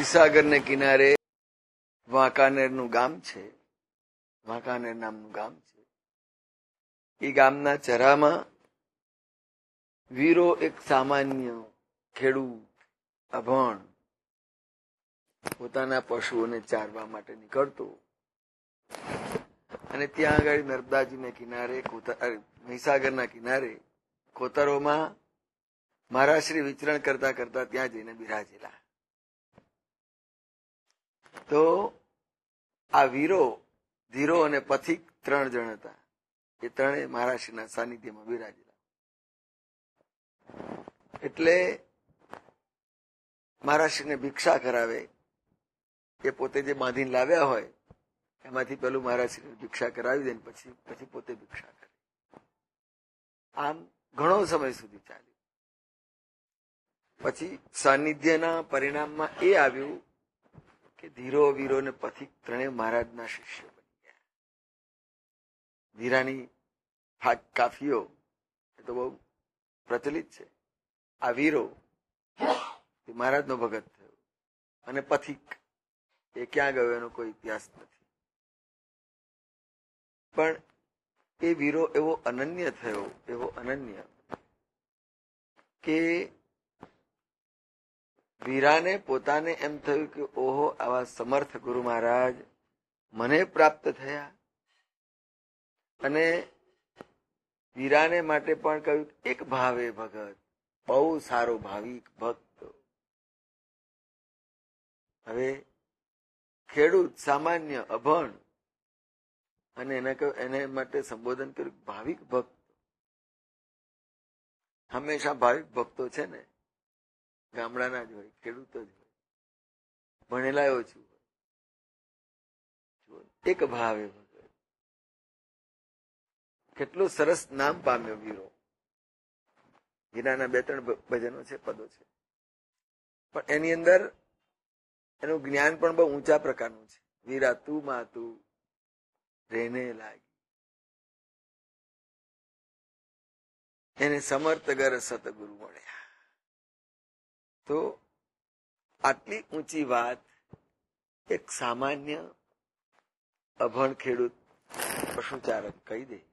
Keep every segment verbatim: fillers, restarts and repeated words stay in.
મહીસાગરને કિનારે વાંકાનેરનું ગામ છે. વાંકાનેર નામનું ગામ છે. એ ગામના ચરામાં વીરો એક સામાન્ય ખેડૂત અભણ પોતાના પશુઓને ચારવા માટે નીકળતો અને ત્યાં આગળ નર્મદાજીને કિનારે મહીસાગરના કિનારે કોતરોમાં મહારાજશ્રી વિચરણ કરતા કરતા ત્યાં જઈને બિરાજેલા. તો આ વીરો ધીરો અને પથિક ત્રણ જણ હતા. એ ત્રણેય મહારાજશ્રીના સાનિધ્યમાં બિરાજેલા. એટલે મહારાજશ્રીને ભિક્ષા કરાવે. એ પોતે જે બાંધીને લાવ્યા હોય એમાંથી પેલું મહારાજશ્રીને ભિક્ષા કરાવી દે પછી પછી પોતે ભિક્ષા કરે. આમ ઘણો સમય સુધી ચાલ્યું. પછી સાનિધ્યના પરિણામમાં એ આવ્યું કે ધીરો વીરો ને પથિક ત્રણેય મહારાજના શિષ્ય બની ગયા. ધીરાની કાફીઓ એ તો બહુ પ્રચલિત છે. આ વીરો એ મહારાજનો ભગત થયો અને પથિક એ ક્યાં ગયો એનો કોઈ ઇતિહાસ નથી. પણ એ વીરો એવો અનન્ય થયો, એવો અનન્ય કે વીરાને પોતાને એમ થયું કે ઓહો, આવા સમર્થ ગુરુ મહારાજ મને પ્રાપ્ત થયા. અને વીરાને માટે પણ કહ્યું એક ભાવે ભગત, બહુ સારો ભાવિક ભક્ત. હવે ખેડૂત સામાન્ય અભણ અને એને કહ્યું, એને માટે સંબોધન કર્યું ભાવિક ભક્ત. હંમેશા ભાવિક ભક્તો છે ને ગામડાના જ હોય, ખેડૂતો જ હોય, ભણેલા ઓછું હોય. એક ભાવે ભગત. કેટલું સરસ નામ પામ્યો વીરો. વીરાના બે ત્રણ ભજનો છે, પદો છે, પણ એની અંદર એનું જ્ઞાન પણ બહુ ઊંચા પ્રકારનું છે. વીરા તું માં તું રેને લાગી, એને સમર્થ ગર સતગુરુ મળ્યા. તો આટલી ઊંચી વાત એક સામાન્ય અભણ ખેડૂત પશુચારક કહી દે.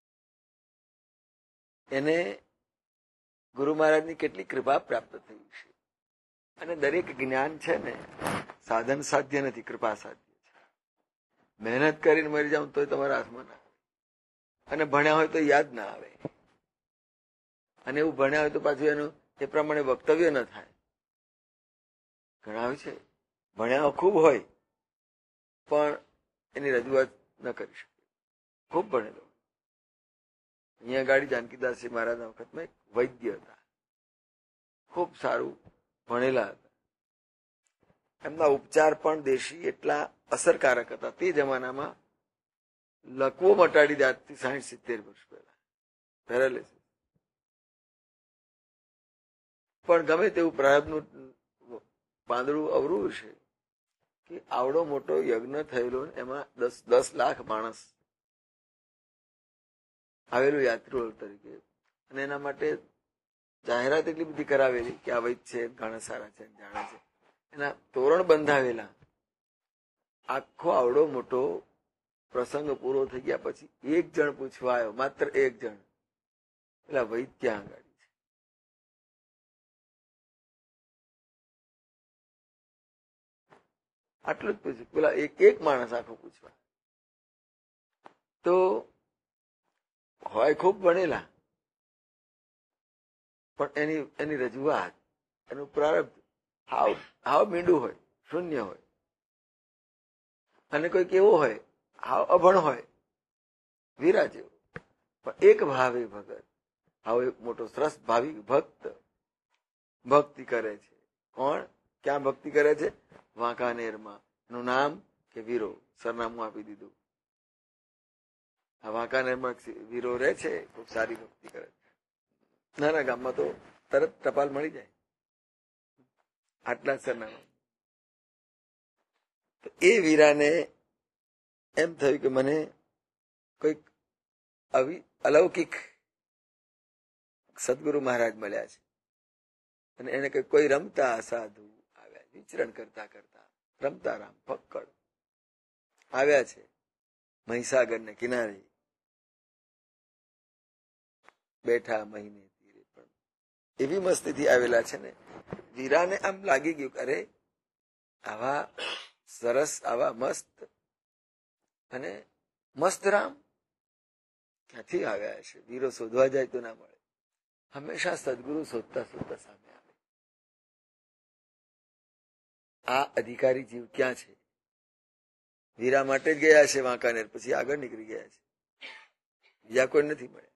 એને ગુરુ મહારાજની કેટલી કૃપા પ્રાપ્ત થઈ છે. અને દરેક જ્ઞાન છે ને સાધન સાધ્ય નથી, કૃપા સાધ્ય છે. મહેનત કરીને મરી જાવ તો તમારા હાથમાં ના આવે, અને ભણ્યા હોય તો યાદ ના આવે, અને એવું ભણ્યા હોય તો પાછું એનું એ પ્રમાણે વક્તવ્ય ન થાય. ઘણા હોય છે ભણ્યા ખૂબ હોય પણ એની રજૂઆત ન કરી શકે, ખૂબ ભણેલો. અહીંયા ગાડી જાનકીદાસજી મહારાજના વખતમાં એક વૈદ્ય હતા, ખૂબ સારું ભણેલા હતા. એમના ઉપચાર પણ દેશી એટલા અસરકારક હતા. તે જમાનામાં લકવો મટાડી દે, આજથી સાહીઠ સિત્તેર વર્ષ પહેલા પેરાલિસિસ. પણ ગમે તેવું પ્રારબ્ધનું પાંદડું અવરું છે કે આવડો મોટો યજ્ઞ થયેલો, એમાં દસ દસ લાખ માણસ આવેલું યાત્રીઓ તરીકે, અને એના માટે જાહેરાત એટલી બધી કરાવેલી કે આ વૈદ છે, ઘણા સારા છે, જાણે છે. એના તોરણ બંધાવેલા. આખો આવડો મોટો પ્રસંગ પૂરો થઈ ગયા પછી એક જણ પૂછવા આવ્યો, માત્ર એક જણ, પેલા વૈદ ક્યાં આગળ છે? આટલું જ પૂછ્યું. પેલા એક એક માણસ આખો પૂછવા. તો હોય ખૂબ ભણેલા, પણ એની એની રજૂઆત, એનું પ્રારબ્ધ હાવ હાવ મીંડું હોય, શૂન્ય હોય. અને કોઈક એવો હોય હાવ અભણ હોય, વીરા જેવો, પણ એક ભાવે ભગત. આવો એક મોટો સરસ ભાવિક ભક્ત ભક્તિ કરે છે. કોણ? ક્યાં ભક્તિ કરે છે? વાંકાનેરમાં. એનું નામ કે વીરો, સરનામું આપી દીધું. આ વાંકાનેરમાં વીરો રહે છે, ખૂબ સારી ભક્તિ કરે છે. નાના ગામમાં તો તરત ટપાલ મળી જાય, આટલા સરનામા. તો એ વીરાને એમ થયું કે મને કોઈક આવી અલૌકિક સદગુરુ મહારાજ મળ્યા છે, અને એને કોઈ રમતા સાધુ આવ્યા. વિચરણ કરતા કરતા રમતા રામ પક્કડ આવ્યા છે મહીસાગર ને કિનારે, બેઠા મહિને તીરે. પણ એવી મસ્તીથી આવેલા છે ને, વીરાને આમ લાગી ગયું, અરે આવા સરસ, આવા મસ્ત અને મસ્ત રામ ક્યાંથી આવ્યા છે? વીરો શોધવા જાય તો ના મળે. હંમેશા સદગુરુ શોધતા શોધતા સામે આવે. આ અધિકારી જીવ ક્યાં છે? વીરા માટે જ ગયા છે વાંકાનેર, પછી આગળ નીકળી ગયા છે, બીજા કોઈ નથી મળ્યા.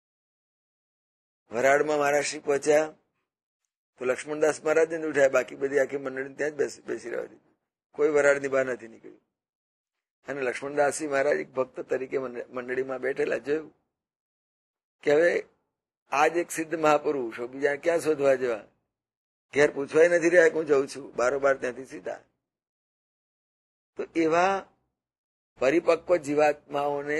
વરાડમાં મહારાષ્ટ્રી પહોંચ્યા તો લક્ષ્મણદાસ મહારાજ ને ઉઠાયા, બાકી બધી આખી મંડળી ત્યાં જ બેસી બેસી રહેવા દીધી. કોઈ વરાડની બહાર નથી નીકળ્યું. અને લક્ષ્મણદાસજી મહારાજ એક ભક્ત તરીકે મંડળીમાં બેઠેલા, જોયું કે હવે આજ એક સિદ્ધ મહાપુરુષ, બીજા ક્યાં શોધવા જવા? ઘેર પૂછવાય નથી રહ્યા કે હું જઉં છું, બારોબાર ત્યાંથી સીધા. તો એવા પરિપક્વ જીવાત્માઓને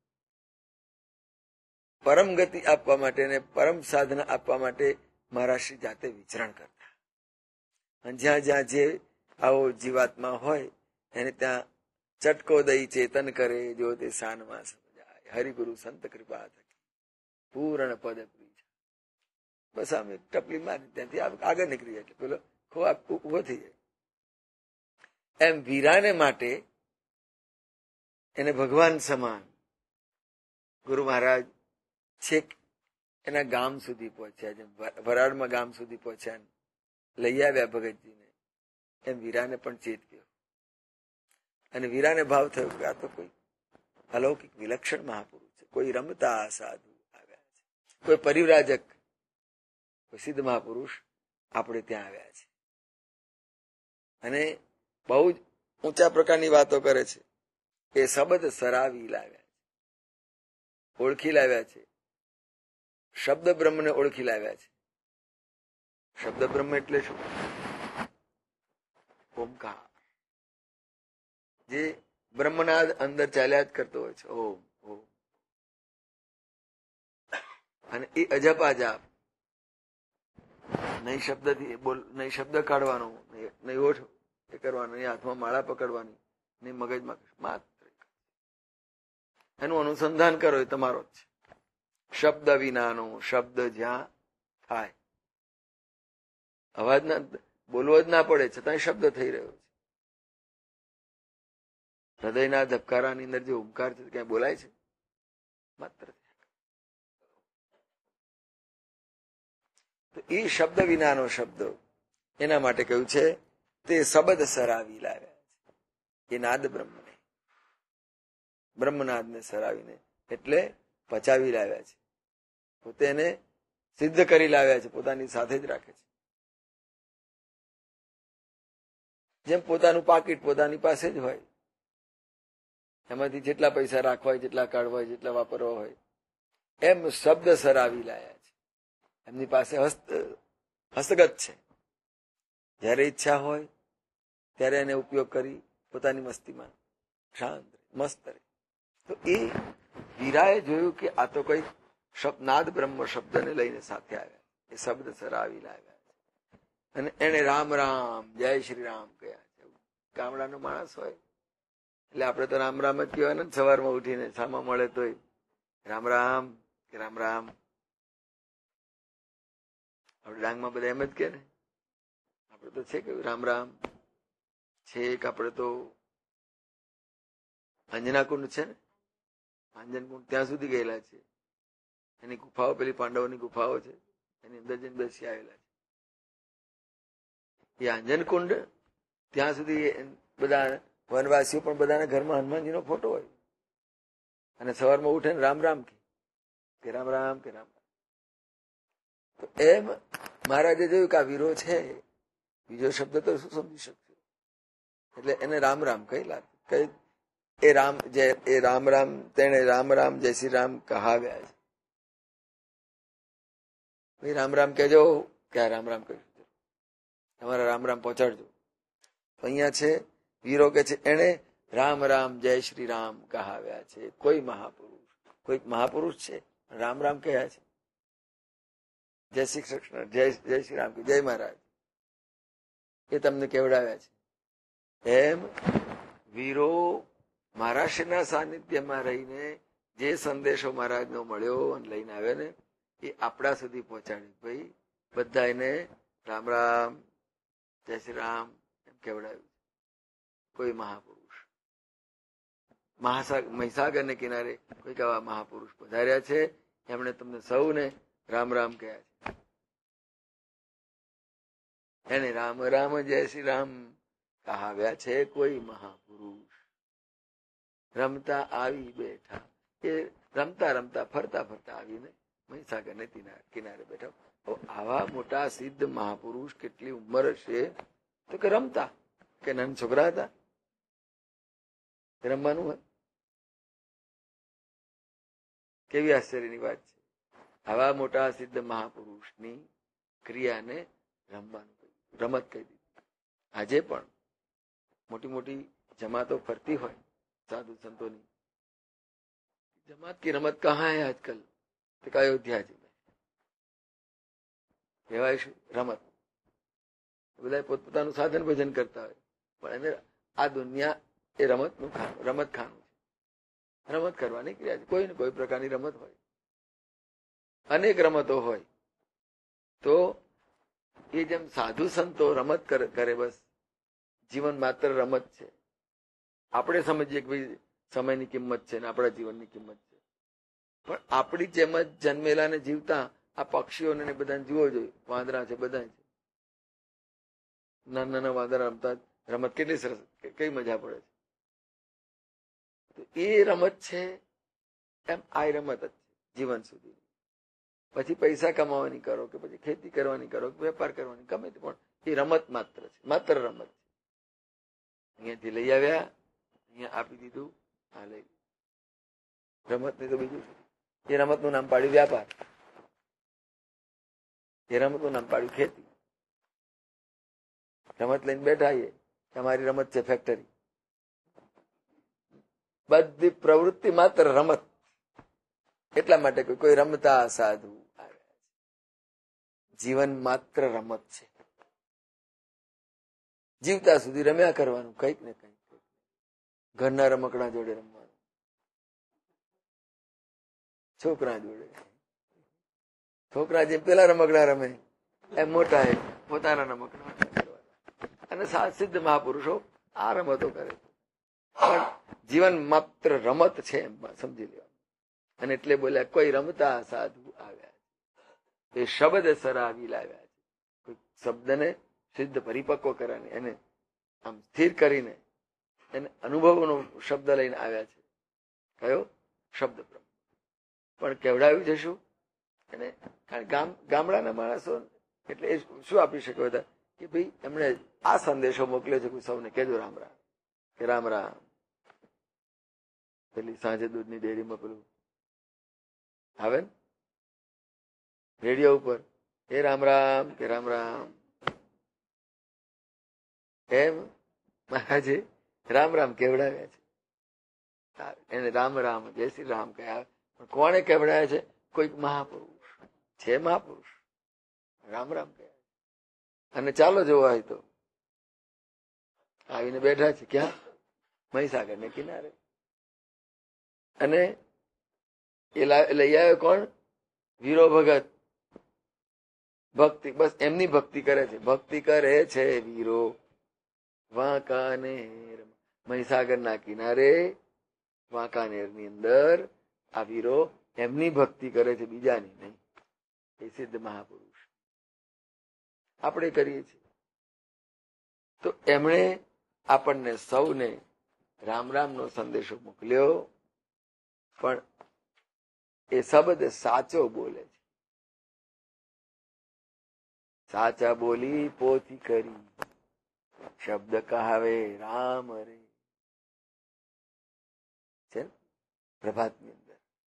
પરમ ગતિ આપવા માટે અને પરમ સાધના આપવા માટે મહારાષ્ટ્રી જાતે વિચરણ કરતા. અને જ્યાં જ્યાં જે આવો જીવાત્મા હોય એને ત્યાં ચટકો દઈ ચેતન કરે, જો તે સાનમાં સમજાય, હરિગુરુ સંત કૃપા થકી પૂર્ણ પદ પ્રીછ. બસ આમ એક ટપલી મારી ત્યાંથી આગળ નીકળી જાય એટલે પેલો ખોવાક ઉભો થઈ જાય. એમ વીરાને માટે એને ભગવાન સમાન ગુરુ મહારાજ છેક એના ગામ સુધી પહોંચ્યા, જેમ વરાડમાં ગામ સુધી પહોંચ્યા, લઈ આવ્યા ભગતજીને, એમ વીરાને પણ ચેત ગયો. અને વીરાને ભાવ થયો કે આ તો કોઈ અલૌકિક વિલક્ષણ મહાપુરુષ છે, કોઈ રમતા સાધુ આવ્યા છે, કોઈ પરિવ્રાજક, કોઈ સિદ્ધ મહાપુરુષ આપણે ત્યાં આવ્યા છે. અને બહુ જ ઊંચા પ્રકારની વાતો કરે છે કે શબ્દ સરાવી લાવ્યા છે, ઓળખી લાવ્યા છે, શબ્દ બ્રહ્મને ઓળખી લાવ્યા છે. શબ્દ બ્રહ્મ એટલે શું? ઓમકાર, જે બ્રહ્મનાદ અંદર ચાલ્યા જ કરતો હોય છે. ઓમ ઓમ. અને એ અજપા જાપ, નહીં શબ્દથી બોલ, નહીં શબ્દ કાઢવાનો, નહીં ઓઠ એ કરવાનો, નહીં હાથમાં માળા પકડવાની, નહીં મગજમાં, માત્ર એનું અનુસંધાન કરો એ તમારો જ છે. શબ્દ વિનાનો, શબ્દ જ્યાં થાય, અવાજ ના બોલવો જ ના પડે છતાં શબ્દ થઈ રહ્યો છે. હૃદયના ધબકારાની અંદર જે ઓમકાર છે ક્યાં બોલાય છે? માત્ર. તો એ શબ્દ વિનાનો શબ્દ, એના માટે કહ્યું છે તે શબ્દ સરાવી લાવ્યા છે. એ નાદ બ્રહ્મને, બ્રહ્મનાદને સરાવીને એટલે પચાવી લાવ્યા છે, પોતે એને સિદ્ધ કરી લાવ્યા છે, પોતાની સાથે જ રાખે છે. જેમ પોતાનું પાકીટ પોતાની પાસે જ હોય, એમાંથી જેટલા પૈસા રાખવા હોય, જેટલા કાઢવા હોય, જેટલા વાપરવા હોય, એમ શબ્દ સરાવી લાયા છે. એમની પાસે હસ્ત હસ્તગત છે. જયારે ઈચ્છા હોય ત્યારે એને ઉપયોગ કરી પોતાની મસ્તીમાં શાંત મસ્ત રહે. તો એ વીરાએ જોયું કે આ તો કઈ નાદ બ્રહ્મ શબ્દને લઈને સાથે આવ્યા, એ શબ્દ સરાવી લાવ્યા છે. અને એને રામ રામ જય શ્રી રામ કહ્યા છે. ગામડાનો માણસ હોય એટલે આપણે તો રામ રામ જ કહેવાય ને, સવારમાં ઉઠીને સામા મળે તોય રામ રામ કે રામ રામ. આપણે ડાંગમાં બધા એમ જ કે ને, આપણે તો છે કે રામ રામ છે. આપણે તો અંજના કુંડ છે ને, આંજન કુંડ ત્યાં સુધી ગયેલા છે. એની ગુફાઓ પેલી પાંડવોની ગુફાઓ છે, એની અંદર જઈને બેસી આવેલા છે. એ આંજન કુંડ ત્યાં સુધી બધા વનવાસીઓ પણ બધાના ઘરમાં હનુમાનજીનો ફોટો હોય, અને સવારમાં ઉઠે ને રામ રામ કે રામ રામ કે રામ રામ. તો એમ મહારાજે જોયું કે આ વીરો છે, બીજો શબ્દ તો શું સમજી શકશે, એટલે એને રામ રામ કહી લાગ કઈ એ રામ જય એ રામ રામ તેને રામ રામ જય શ્રી રામ કહાવ્યા છે. ભાઈ રામ રામ કહેજો, ક્યાં રામ રામ કહીશું, તમારા રામ રામ પહોંચાડજો. તો અહીંયા છે વીરો કે છે એને રામ રામ જય શ્રી રામ કહાવ્યા છે. કોઈ મહાપુરુષ, કોઈ મહાપુરુષ છે, રામ રામ કહ્યા છે. જય શ્રી કૃષ્ણ, જય જય શ્રી રામ, જય મહારાજ. એ તમને કેવડાવ્યા છે. એમ વીરો મહારાષ્ટ્રના સાનિધ્યમાં રહીને જે સંદેશો મહારાજનો મળ્યો અને લઈને આવ્યા ને એ આપણા સુધી પહોંચાડી. ભાઈ બધા એને રામ રામ, જય શ્રી રામ એમ કેવડાવ્યું. કોઈ મહાપુરુષ મહાસાગર મહીસાગરને કિનારે કોઈક આવા મહાપુરુષ પધાર્યા છે, એમણે તમને સૌને રામ રામ કહ્યા છે. એને રામ રામ જય શ્રી રામ કહાવ્યા છે કોઈ મહાપુરુષ. રમતા આવી બેઠા, એ રમતા રમતા ફરતા ફરતા આવીને મહીસાગરને કિનારે બેઠા. આવા મોટા સિદ્ધ મહાપુરુષ કેટલી ઉંમર હશે? તો કે રમતા, કે નાના છોકરા હતા રમવાનું હોય. કેવી આશ્ચર્યની વાત છે. આવા મોટા સિદ્ધ મહાપુરુષની ક્રિયાને રમવાનું કહ્યું, રમત કહી દીધી. આજે પણ મોટી મોટી જમાતો ફરતી હોય સાધુ સંતોની, જમાત की રમત કહાં હૈ આજકલ? તો અયોધ્યાજી में કહેવાય શું રમત. બધા પોતપોતાનું સાધન ભજન કરતા હોય, પણ એને આ દુનિયા એ રમતનું ખાનું, રમત ખાનું છે. રમત કરવાની ક્રિયા છે. કોઈ ને કોઈ પ્રકારની રમત હોય, અનેક રમતો હોય. તો એ જેમ સાધુ સંતો રમત કરે, બસ જીવન માત્ર રમત છે. આપણે સમજીએ કે ભાઈ સમયની કિંમત છે ને આપણા જીવનની કિંમત છે, પણ આપણી જેમ જ જન્મેલા ને જીવતા આ પક્ષીઓને બધાને જુઓ જોઈએ. વાંદરા છે, બધા છે, નાના નાના વાંદરા રમતા રમત કેટલી સરસ, કઈ મજા પડે છે. એ રમત છે એમ આ રમત જ છે જીવન સુધી. પછી પૈસા કમાવાની કરો કે પછી ખેતી કરવાની કરો કે વેપાર કરવાની, ગમે તે, પણ એ રમત માત્ર છે, માત્ર રમત છે. અહીંયાથી લઈ આવ્યા, અહીંયા આપી દીધું, હા લઈ રમત નહીં તો બીજું. એ રમતનું નામ પાડ્યું વ્યાપાર, એ રમતનું નામ પાડ્યું ખેતી. રમત લઈને બેઠા એ તમારી રમત છે ફેક્ટરી. બધી પ્રવૃત્તિ માત્ર રમત. એટલા માટે કોઈ રમતા સાધુ આવ્યા છે. જીવન માત્ર રમત છે. જીવતા સુધી રમ્યા કરવાનું, કંઈક ને કંઈક. ઘરના રમકડા જોડે રમવાનું, છોકરા જોડે. છોકરા જેમ પેલા રમકડા રમે એમ મોટા એ પોતાના રમકડા કરવાના. અને સિદ્ધ મહાપુરુષો આ રમતો કરે. પણ જીવન માત્ર રમત છે એમ સમજી લેવાનું. અને એટલે બોલ્યા કોઈ રમતા સાધુ આવ્યા છે, એ શબ્દ સરાવી લાવ્યા છે. કોઈ શબ્દને સિદ્ધ પરિપક્વ કરવાની, એને આમ સ્થિર કરીને એને અનુભવનો શબ્દ લઈને આવ્યા છે. કયો શબ્દ બ્રહ્મ. પણ કેવડાવ્યું છે શું? અને કારણ ગામ ગામડાના માણસો એટલે એ શું આપી શકે બધા કે ભાઈ એમણે આ સંદેશો મોકલ્યો છે, કોઈ સૌને કહેજો રામ રામ, કે રામ રામ. પેલી સાંજે દૂધની ડેરીમાં પેલું આવે ને રેડિયો ઉપર, એ રામ રામ, કે રામ રામ. એમ મહારાજે રામ રામ કેવડાવ્યા છે. એને રામ રામ જય શ્રી રામ કહ્યા. પણ કોણે કેવડાવ્યા છે? કોઈક મહાપુરુષ છે, મહાપુરુષ રામ રામ કહ્યા. અને ચાલો જોવા હોય તો આવીને બેઠા છે ક્યાં? મહીસાગર ને કિનારે. અને એ લઈ આવ્યો કોણ? વીરો ભગત. ભક્તિ, બસ એમની ભક્તિ કરે છે. ભક્તિ કરે છે વીરો વાંકાનેર. મહીસાગર ના કિનારે વાંકાનેર ની અંદર આ વીરો એમની ભક્તિ કરે છે, બીજાની નહીં. એ સિદ્ધ મહાપુરુષ આપણે કરીએ છીએ. તો એમણે આપણને સૌને રામ રામ નો સંદેશો મોકલ્યો. પણ એ શબ્દ સાચો બોલે છે. સાચા બોલી પોથી કરી, શબ્દ કહાવે રામ રે. છે પ્રભાતની અંદર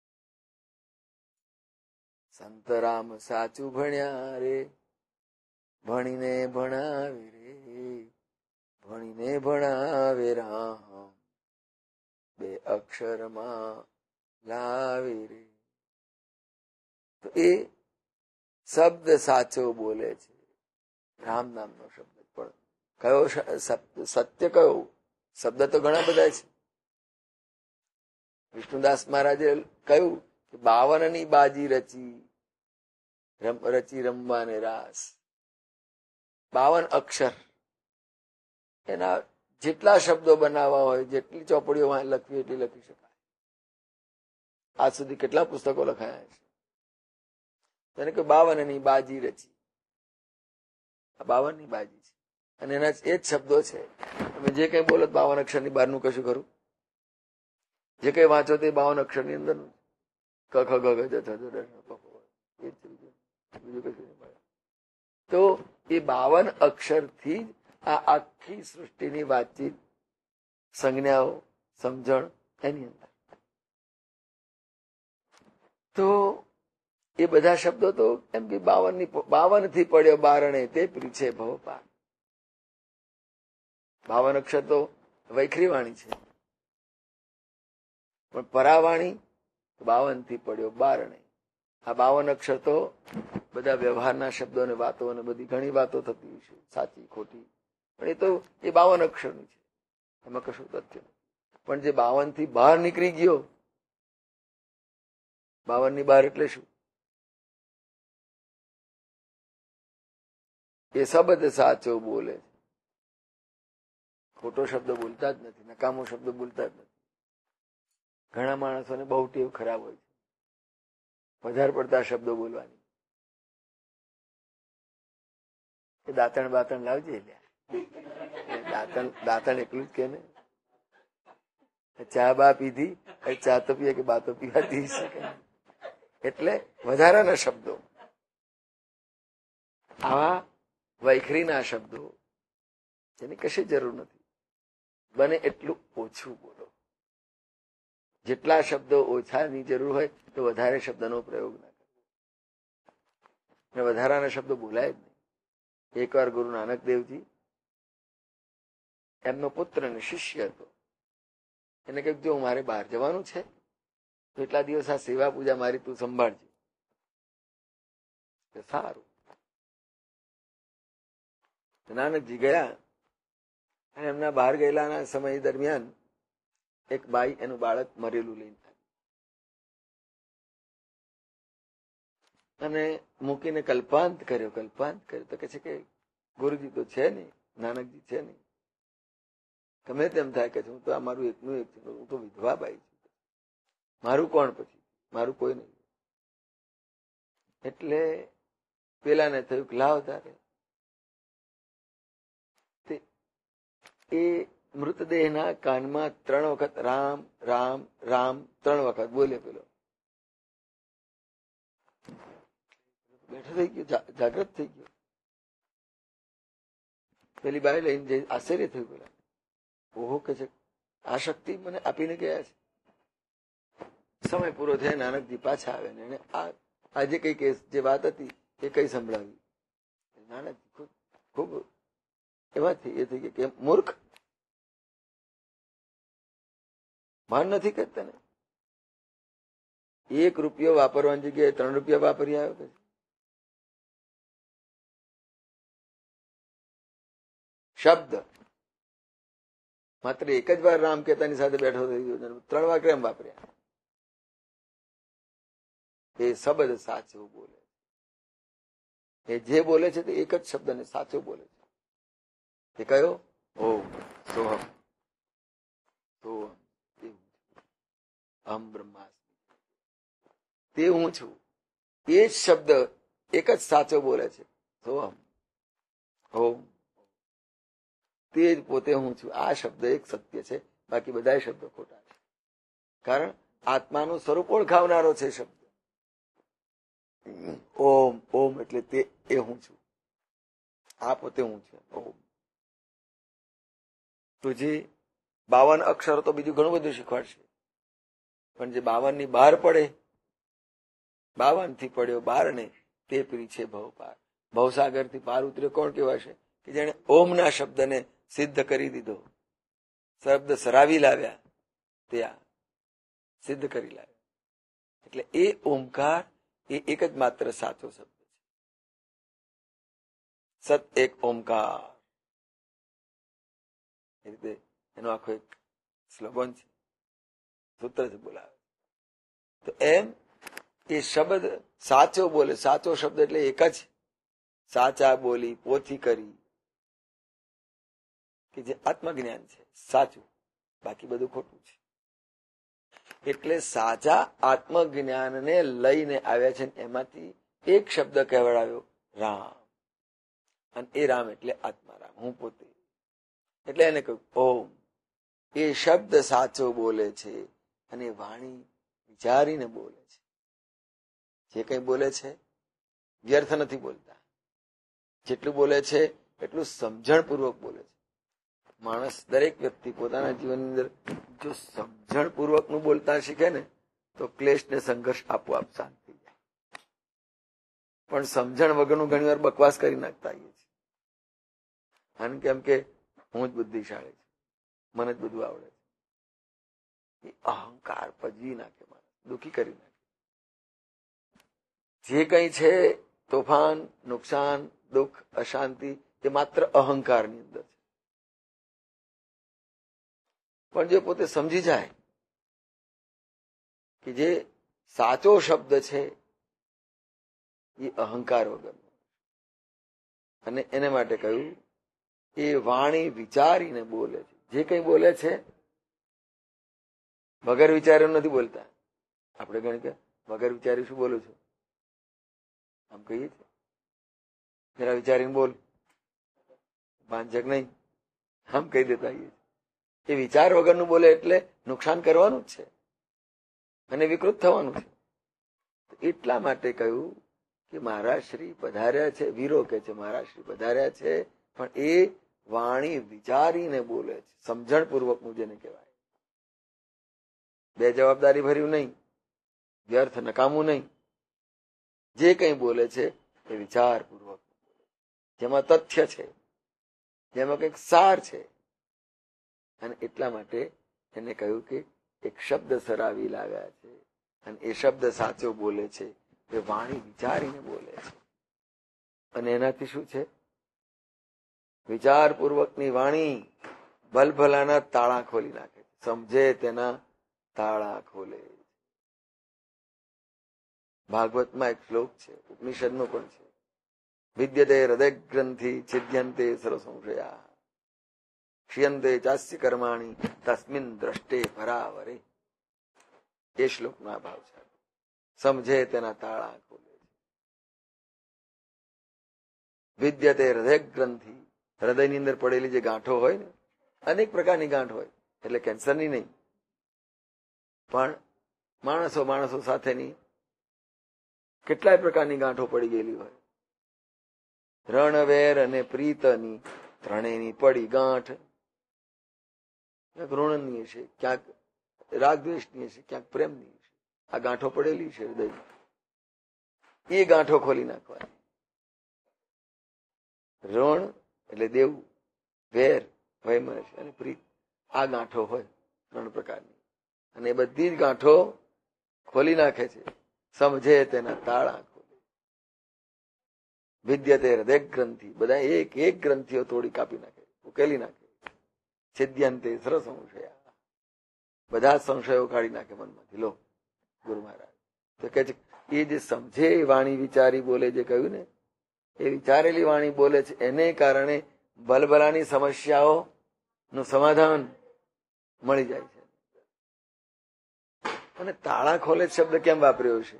સંત રામ સાચું ભણ્યા રે, ભણીને ભણાવે રે, ભણીને ભણાવે રામ, બે અક્ષરમાં લાવે રે. તો એ શબ્દ સાચો બોલે છે, રામ નામનો શબ્દ. પણ કયો સત્ય કયો? શબ્દ તો ઘણા બધા છે. વિષ્ણુદાસ મહારાજે કહ્યું કે બાવનની બાજી રચી રચી રમવાને રાસ. બાવન અક્ષર, એના જેટલા શબ્દો બનાવવા હોય, જેટલી ચોપડીઓ લખવી એટલી લખી શકાય. આજ સુધી કેટલા પુસ્તકો લખાયા છે. તેને કે બાવનની બાજી રચી. આ બાવન ની બાજી છે અને એના એ જ શબ્દો છે. તમે જે કઈ બોલો બાવન અક્ષરની બહારનું કશું ખરું? જે કઈ વાંચો તે બાવન અક્ષર ની અંદર ક ખ ગ ઘ જ ચ ચ ડ બીજું કશું નહીં મળે. તો એ બાવન અક્ષર થી જ આ આખી સૃષ્ટિની વાતચીત, સંજ્ઞાઓ, સમજણ એની અંદર. તો એ બધા શબ્દો તો એમ કે બાવન ની બાવન થી પડ્યો બારણે તે પીછે ભવ પાર. બાવન અક્ષર તો વૈખરી વાણી છે, પણ પરાવાણી બાવન થી પડ્યો બારણે. આ બાવન અક્ષર તો બધા વ્યવહારના શબ્દો અને વાતો અને બધી ઘણી વાતો થતી છે, સાચી ખોટી, પણ એ તો એ બાવન અક્ષરની છે, એમાં કશું તથ્ય નથી. પણ જે બાવન થી બહાર નીકળી ગયો, બાવન ની બહાર એટલે શું? એ શબ્દ સાચો બોલે, ખોટો શબ્દ બોલતા જ નથી, નકામો શબ્દ બોલતા જ નથી. ઘણા માણસોને બહુ ટેવ ખરાબ હોય છે વધારે પડતા શબ્દો બોલવાની. એ દાંતણ બાતણ લાવજે, દાંતણ દાંતણ એટલું જ કે ને ચા બા પીધી, ચા તો પીએ કે બા તો પીવાતી શકે. એટલે વધારાના શબ્દો, આવા વૈખરીના શબ્દો જેની કશી જરૂર નથી. બને એટલું ઓછું બોલો. જેટલા શબ્દો ઓછાની જરૂર હોય તો વધારે શબ્દનો પ્રયોગ ના કરવો. વધારાના શબ્દો બોલાય જ નહીં. એકવાર ગુરુ નાનક દેવજી, એમનો પુત્ર ને શિષ્ય હતો, એને કહ્યું જો મારે બહાર જવાનું છે તો એટલા દિવસ આ સેવા પૂજા મારી તું સંભાળજે. સારું. નાનકજી ગયા અને એમના બહાર ગયેલાના સમય દરમિયાન એક બાઈ એનું બાળક મરેલું લઈને અને મૂકીને કલ્પાંત કર્યો કલ્પાંત કર્યો તો કે છે કે ગુરુજી તો છે નહીં, નાનકજી છે નહીં. ગમે તેમ થાય કે હું તો આ મારું એકનું એક છું, હું તો વિધવા બાઈ છું, મારું કોણ પછી? મારું કોઈ નહીં. એટલે પેલાને થયું કે લાવ તારે. એ મૃતદેહના કાનમાં ત્રણ વખત રામ રામ રામ ત્રણ વખત બોલે. પેલો બેઠો થઈ ગયો, જાગૃત થઈ ગયો. પેલી બાઈ લઈને જઈ આશ્ચર્ય થયું. પેલા ઓહો કે છે આ શક્તિ મને આપીને ગયા છે. સમય પૂરો થયા, નાનકજી પાછા આવે ને એને આ આજે કઈ કેસ જે વાત હતી એ કઈ સંભળાવી. નાનકજી ખૂબ ખૂબ એમાંથી એ થઈ ગયા કે મૂર્ખ, ભાન નથી કરતા ને. એક રૂપિયો વાપરવાની જગ્યાએ ત્રણ રૂપિયા વાપરી આવ્યો કે શબ્દ માત્ર એક જ વાર રામ કહેતાની સાથે બેઠો થઈ ગયો, ત્રણ વાર કેમ વાપર્યા? એ શબ્દ સાચો બોલે. એ જે બોલે છે તે એક જ શબ્દને સાચો બોલે છે. એ કયો? ઓમ સોહમ સોહમ અહમ બ્રહ્માસ્મિ, તે હું છું. એ જ શબ્દ એક જ સાચો બોલે છે, સોહમ ઓમ. તે જ પોતે હું છું. આ શબ્દ એક સત્ય છે, બાકી બધા શબ્દો ખોટા છે. કારણ આત્માનું સ્વરૂપ ઓળખાવનારો છે શબ્દ. ઓમ ઓમ એટલે તે એ હું છું, આ પોતે હું છું. ઓમ. તો જે બાવન અક્ષરો તો બીજું ઘણું બધું શીખવાડશે, પણ જે બાવન ની બહાર પડે, બાવન થી પડ્યો બાર ને તે પ્રી છે ભવ પાર. ભવસાગર થી પાર ઉતર્યો કોણ કહેવાશે? કે જેને ઓમ ના શબ્દને સિદ્ધ કરી દીધો, શબ્દ સરાવી લાવ્યા, તે આ સિદ્ધ કરી લાવ્યા. એટલે એ ઓમકાર એ એક જ માત્ર સાચો શબ્દ છે. સત એક ઓમકાર. એ રીતે એનો આખો એક સ્લોગન છે, સૂત્રથી બોલાવે. તો એમ એ શબ્દ સાચો બોલે, સાચો શબ્દ એટલે એક જ સાચા બોલી પોથી કરી, કે જે આત્મજ્ઞાન છે સાચું, બાકી બધું ખોટું છે. એટલે સાચા આત્મજ્ઞાનને લઈને આવ્યા છે. એમાંથી એક શબ્દ કહેવડાવ્યો રામ, અને એ રામ એટલે આત્મારામ, હું પોતે. એટલે એને કહ્યું ઓમ. એ શબ્દ સાચો બોલે છે અને વાણી વિચારીને બોલે છે. જે કઈ બોલે છે વ્યર્થ નથી બોલતા. જેટલું બોલે છે એટલું સમજણપૂર્વક બોલે છે. માણસ, દરેક વ્યક્તિ પોતાના જીવનની અંદર જો સમજણપૂર્વકનું બોલતા શીખે ને તો ક્લેશ ને સંઘર્ષ આપોઆપ શાંત થઈ જાય. પણ સમજણ વગરનું ઘણી વાર બકવાસ કરી નાખતા આવીએ છીએ. અને કેમ કે હું જ બુદ્ધિશાળી છું, મને જ બધું આવડે છે. એ અહંકાર પજવી નાખે, માણસ દુઃખી કરી નાખે. જે કઈ છે તોફાન, નુકસાન, દુઃખ, અશાંતિ એ માત્ર અહંકારની અંદર છે. પણ જો પોતે સમજી જાય કે જે સાચો શબ્દ છે એ અહંકાર વગરનો, અને એને માટે કહ્યું એ વાણી વિચારીને બોલે છે. જે કઈ બોલે છે વગર વિચાર્યું નથી બોલતા. આપણે ગણ કે વગર વિચાર્યું શું બોલું છું આમ કહીએ છીએ, જરા વિચારીને બોલ, પાંચક નહીં આમ કહી દેતા આવીએ. એ વિચાર વગરનું બોલે એટલે નુકસાન કરવાનું જ છે અને વિકૃત થવાનું છે. એટલા માટે કહ્યું કે મહારાજ શ્રી પધાર્યા છે, વીરો કે છે મહારાજ શ્રી પધાર્યા છે, પણ એ વાણી વિચારીને બોલે છે, સમજણપૂર્વકનું જેને કહેવાય. બે જવાબદારી ભર્યું નહીં, વ્યર્થ નકામું નહીં. જે કંઈ બોલે છે એ વિચારપૂર્વક, જેમાં તથ્ય છે, જેમાં કંઈક સાર છે. અને એટલા માટે એને કહ્યું કે એક શબ્દ સરાવી લાવ્યા છે અને એ શબ્દ સાચો બોલે છે, એ વાણી વિચારીને બોલે છે. અને એનાથી શું છે? વિચારપૂર્વકની વાણી ભલભલાના તાળા ખોલી નાખે, સમજે તેના તાળા ખોલે. ભાગવતમાં એક શ્લોક છે, ઉપનિષદનો પણ છે, વિદ્યતે હૃદય ગ્રંથિ છિદ્યંતે સર્વ સંશયા ક્ષિયંતે ચાસ્ય કર્માણી તસ્મિન દ્રષ્ટે પરાવરે. એ શ્લોકનો આ ભાવ છે. સમજે તેના તાળા ખોલે છે. વિદ્યતે હૃદય ગ્રંથિ, હૃદયની અંદર પડેલી જે ગાંઠો હોય ને, અનેક પ્રકારની ગાંઠ હોય, એટલે કેન્સરની નહીં, પણ માણસો માણસો સાથેની કેટલાય પ્રકારની ગાંઠો પડી ગયેલી હોય. રણવેર અને પ્રીતની ત્રણેયની પડી ગાંઠ. ક્યાંક ઋણની હશે, ક્યાંક રાગદ્વેષની હશે, ક્યાંક પ્રેમની હશે. આ ગાંઠો પડેલી છે હૃદય. એ ગાંઠો ખોલી નાખવાની. ઋણ એટલે દેવું, વેર વૈમનસ્ય અને પ્રીત, આ ગાંઠો હોય ત્રણ પ્રકારની, અને એ બધી જ ગાંઠો ખોલી નાખે છે. સમજે તેના તાળા ખોલે. વિદ્યતે હૃદય ગ્રંથિ, બધા એક એક ગ્રંથિઓ તોડી કાપી નાખે, ઉકેલી નાખે. છિદ્યંતે સર્વ સંશયા, બધા સંશયો કાઢી નાખે મનમાંથી. લો ગુરુ મહારાજ તો કે છે એ જે સમજે વાણી વિચારી બોલે, જે કહ્યું ને એ વિચારેલી વાણી બોલે છે, એને કારણે ભલભલાની સમસ્યાઓ નું સમાધાન મળી જાય છે. અને તાળા ખોલે શબ્દ કેમ વાપર્યો છે?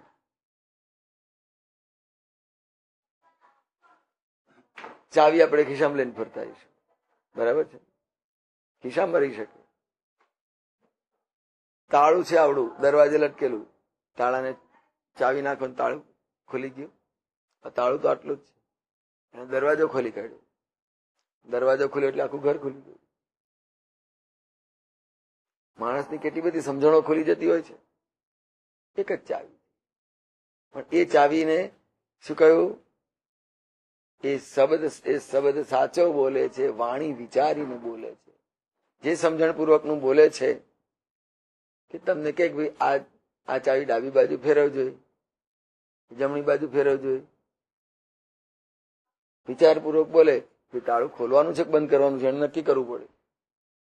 ચાવી આપણે ખિસ્સામાં લઈને ફરતા આવીશું, બરાબર છે? ખિસ્સામાં રહી શકે. તાળું છે આવડું, દરવાજે લટકેલું, તાળાને ચાવી નાખો ને તાળું ખુલી ગયું. તાળું તો આટલું જ છે, અને દરવાજો ખોલી કાઢ્યો. દરવાજો ખુલ્યો એટલે આખું ઘર ખુલી ગયું. માણસની કેટલી બધી સમજણો ખુલી જતી હોય છે એક જ ચાવી. પણ એ ચાવીને શું કહ્યું? એ શબ્દ એ શબ્દ સાચો બોલે છે, વાણી વિચારીને બોલે છે. જે સમજણપૂર્વકનું બોલે છે કે તમને કે ભાઈ આ આ ચાવી ડાબી બાજુ ફેરવજો, જમણી બાજુ ફેરવજો, વિચારપૂર્વક બોલે કે તાળું ખોલવાનું છે કે બંધ કરવાનું છે એને નક્કી કરવું પડે.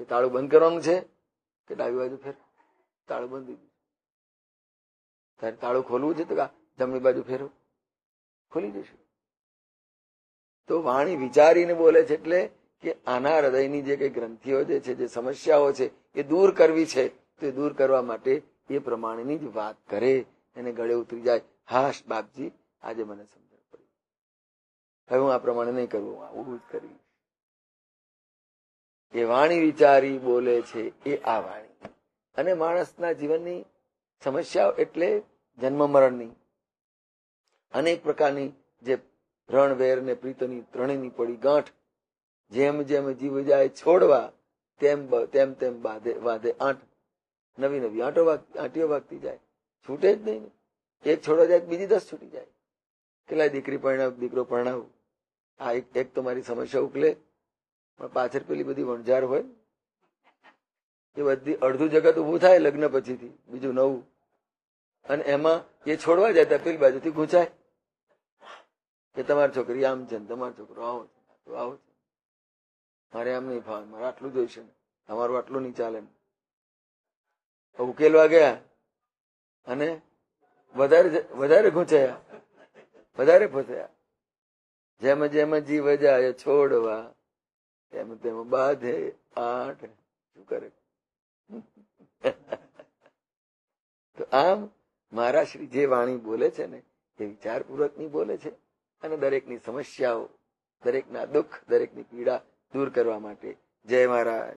કે તાળું બંધ કરવાનું છે કે ડાબી બાજુ ફેર, તાળું બંધ દીધું. તારે તાળું ખોલવું છે તો જમણી બાજુ ફેરવો, ખોલી જશે. તો વાણી વિચારીને બોલે છે, એટલે કે આના હૃદયની જે કઈ ગ્રંથિઓ જે છે, જે સમસ્યાઓ છે એ દૂર કરવી છે, તો એ દૂર કરવા માટે એ પ્રમાણેની જ વાત કરે, એને ગળે ઉતરી જાય. હાશ બાપજી, આજે મને સમજણ પડી, હવે હું આ પ્રમાણે નહીં કરું, આવું જ કરીશ. એ વાણી વિચારી બોલે છે એ આ વાણી. અને માણસના જીવનની સમસ્યાઓ એટલે જન્મ મરણની અનેક પ્રકારની જે રણ વેર ને પ્રીતની ત્રણેયની પડી ગાંઠ, જેમ જેમ જીવ જાય છોડવા તેમ તેમ તેમ બાંધે વાંધે આંઠ, નવી નવી આંટો આંટીઓ વાગતી જાય, છૂટે જ નહીં. એક છોડવા જાય બીજી દસ છૂટી જાય. કેટલાય દીકરી પરણાવ, દીકરો પરણાવું, આ એક એક તો મારી સમસ્યા ઉકલે, પણ પાછળ પેલી બધી વણઝાર હોય એ બધી અડધું જગત ઉભું થાય લગ્ન પછીથી, બીજું નવું. અને એમાં એ છોડવા જાય પેલી બાજુથી ગૂંચાય કે તમારી છોકરી આમ છે, તમારો છોકરો આવો છે, આવો છે, મારે આમ નહીં ફાવે, મારે આટલું જોઈશે ને, તમારું આટલું નહીં ચાલે. ઉકેલવા ગયા અને વધારે વધારે ગૂંચાયા, વધારે ફસાયા. જેમ જેમ જીવ જાય છોડવા તેમ તેમ બાંધે આઠ. શું કરે? તો આમ મહારાજ શ્રી જે વાણી બોલે છે ને એ વિચારપૂર્વક ની બોલે છે, અને દરેકની સમસ્યાઓ, દરેકના દુઃખ, દરેકની પીડા દૂર કરવા માટે. જય મહારાજ.